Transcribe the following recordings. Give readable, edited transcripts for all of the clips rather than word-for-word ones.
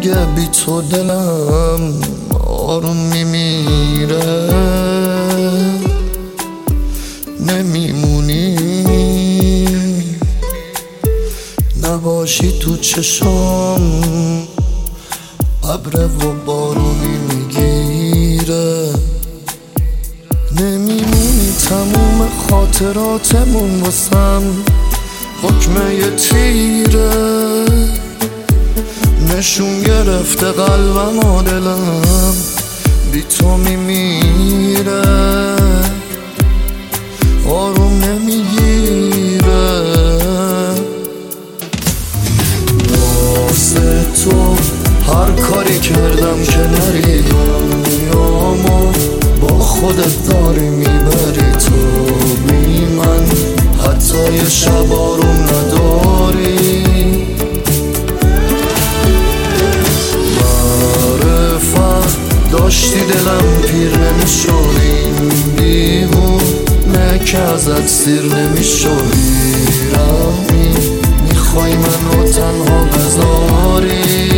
دیگه بی تو دلم آروم میمیره، نمیمونی نباشی تو چشام، ابر و بارونی میگیره، نمیمونی تموم خاطراتمون واسم حکم یه تیره، نشون گرفته قلبم و دلم بی تو میمیره، آروم نمیگیره، واسه تو هر کاری کردم که نری دنیامو با خودت داری میبری تو بی من، حتی یه شب آروم نداری، معرفت داشتی دلم پیر نمیشد این دیوونه که ازت سیر نمیشد، بیرمی میخوای منو تنها بذاری،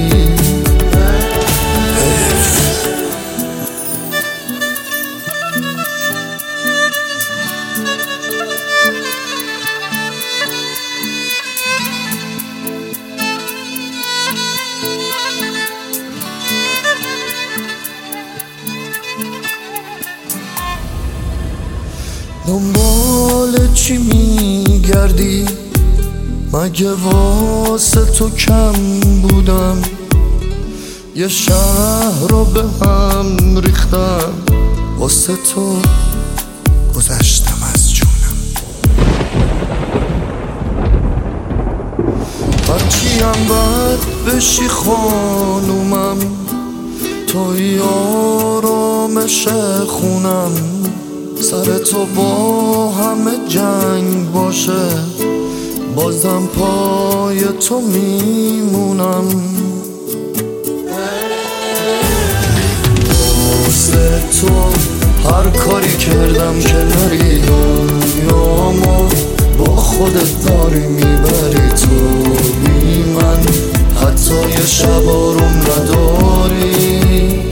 دنبال چی میگردی؟ مگه واسه تو کم بودم؟ یه شهر رو به هم ریختم واسه تو، گذشتم از جونم، هرچی هم بد بشی خانومم، توی آرامش خونم، سر تو با همه جنگ باشه بازم پای تو میمونم، واسه تو هر کاری کردم که نری دنیامو با خودت داری میبری تو بی من، حتی یه شب آروم نداری،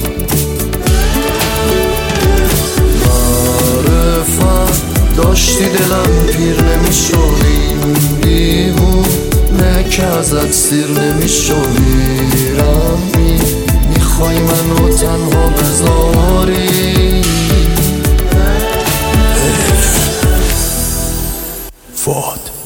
داشتی دلم پیر نمیشد این دیوونه که ازت سیر نمیشد، بیرمی میخوای منو تنها بذاری، فؤاد